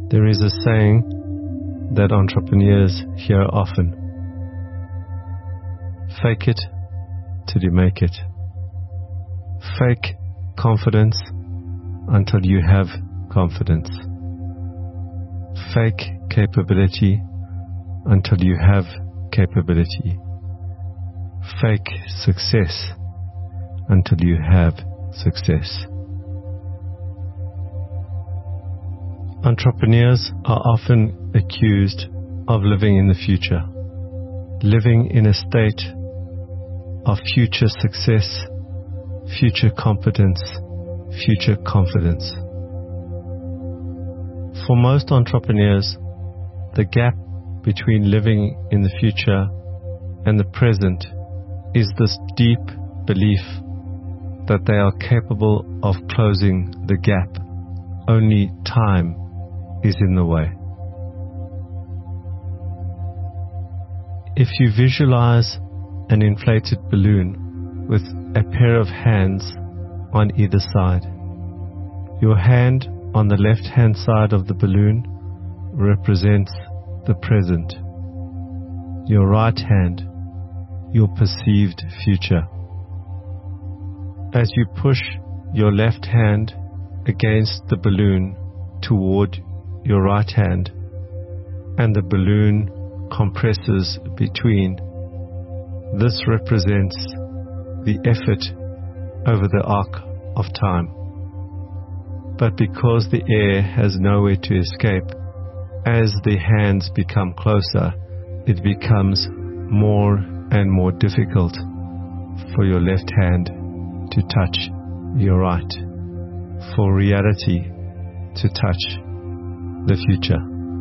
There is a saying that entrepreneurs hear often. Fake it till you make it. Fake confidence until you have confidence. Fake capability until you have capability. Fake success until you have success. Entrepreneurs are often accused of living in the future, living in a state of future success, future competence, future confidence. For most entrepreneurs, the gap between living in the future and the present is this deep belief that they are capable of closing the gap. Only time is in the way. If you visualize an inflated balloon with a pair of hands on either side, your hand on the left-hand side of the balloon represents the present. Your right hand, your perceived future. As you push your left hand against the balloon toward your right hand, and the balloon compresses between, this represents the effort over the arc of time. But because the air has nowhere to escape, as the hands become closer, it becomes more and more difficult for your left hand to touch your right, for reality to touch the future.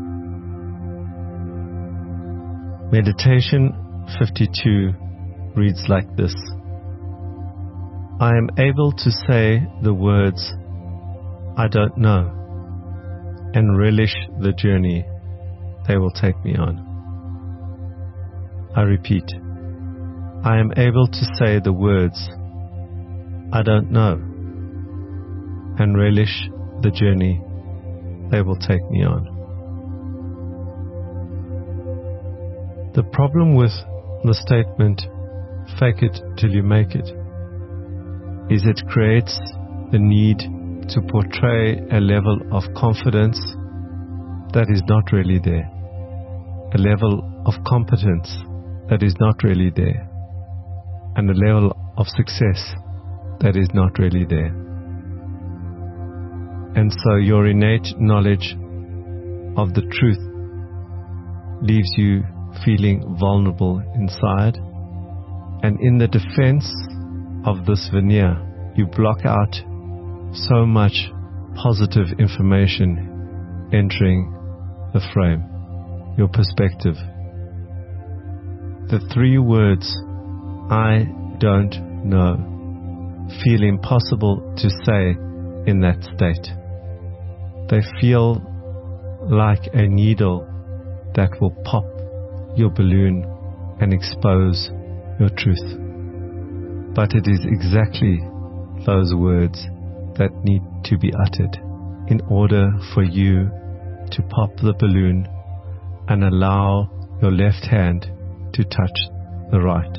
Meditation 52 reads like this: I am able to say the words, I don't know, and relish the journey they will take me on. I repeat, I am able to say the words, I don't know, and relish the journey they will take me on. The problem with the statement, fake it till you make it, is it creates the need to portray a level of confidence that is not really there, a level of competence that is not really there, and a level of success that is not really there. And so your innate knowledge of the truth leaves you feeling vulnerable inside, and in the defense of this veneer, you block out so much positive information entering the frame, your perspective. The three words, I don't know, feel impossible to say in that state. They feel like a needle that will pop your balloon and expose your truth. But it is exactly those words that need to be uttered in order for you to pop the balloon and allow your left hand to touch the right.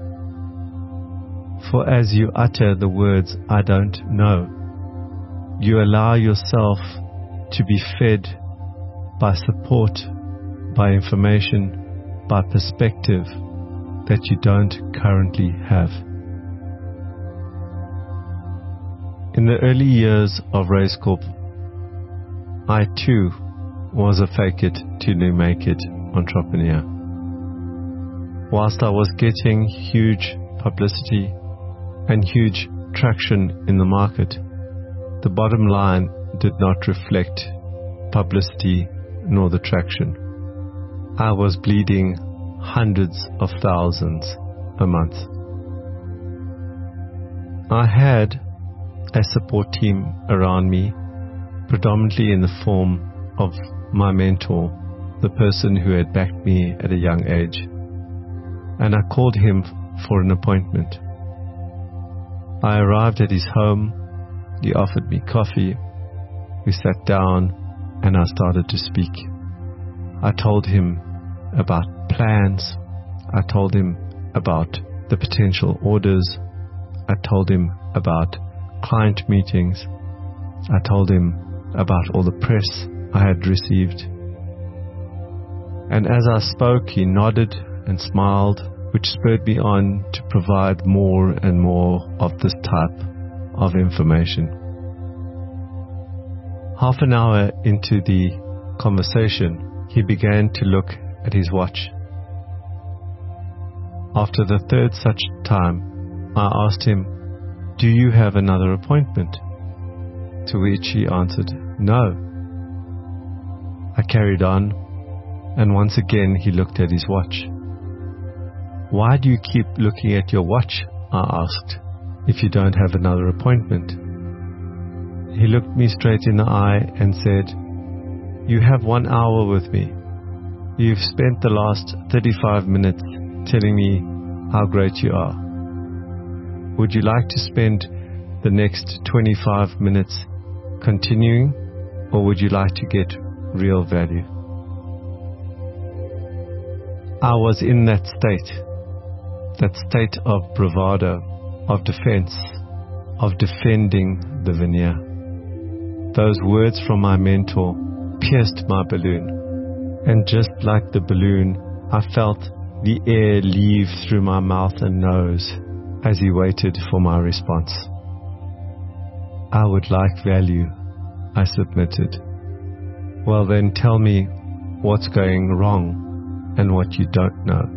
For as you utter the words, I don't know, you allow yourself to be fed by support, by information, by perspective that you don't currently have. In the early years of Race Corp, I too was a fake it till you make it entrepreneur. Whilst I was getting huge publicity and huge traction in the market, the bottom line did not reflect publicity nor the traction. I was bleeding hundreds of thousands a month. I had a support team around me, predominantly in the form of my mentor, the person who had backed me at a young age. And I called him for an appointment. I arrived at his home. He offered me coffee. We sat down and I started to speak. I told him about plans. I told him about the potential orders. I told him about client meetings. I told him about all the press I had received. And as I spoke, he nodded and smiled, which spurred me on to provide more and more of this type of information. Half an hour into the conversation, he began to look at his watch. After the third such time, I asked him, "Do you have another appointment?" To which he answered, "No." I carried on, and once again he looked at his watch. "Why do you keep looking at your watch," I asked, "if you don't have another appointment?" He looked me straight in the eye and said, "You have 1 hour with me. You've spent the last 35 minutes telling me how great you are. Would you like to spend the next 25 minutes continuing, or would you like to get real value?" I was in that state of bravado, of defense, of defending the veneer. Those words from my mentor pierced my balloon, and just like the balloon, I felt the air leave through my mouth and nose as he waited for my response. "I would like value," I submitted. "Well then, tell me what's going wrong and what you don't know."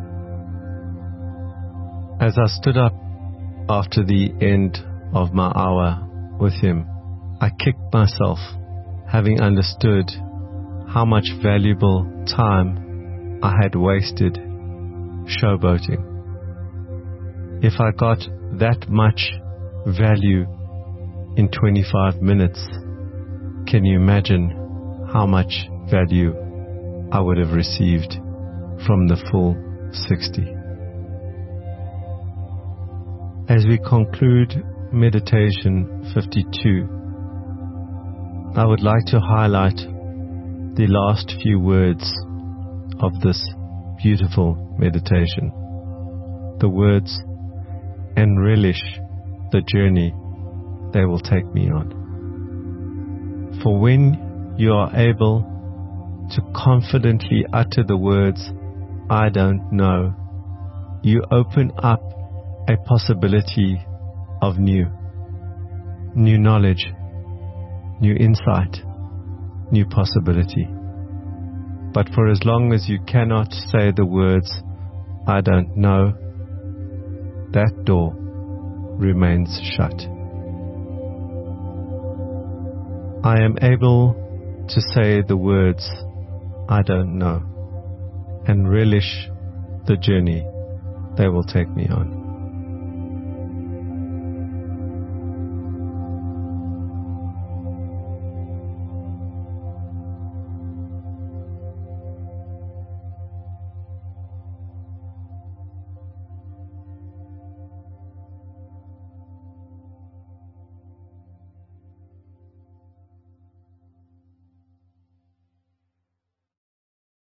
As I stood up after the end of my hour with him, I kicked myself, having understood how much valuable time I had wasted showboating. If I got that much value in 25 minutes, can you imagine how much value I would have received from the full 60? As we conclude meditation 52, I would like to highlight the last few words of this beautiful meditation. The words, "and relish the journey they will take me on." For when you are able to confidently utter the words, "I don't know," you open up a possibility of new knowledge, new insight, new possibility. But for as long as you cannot say the words, "I don't know," that door remains shut. I am able to say the words, "I don't know," and relish the journey they will take me on.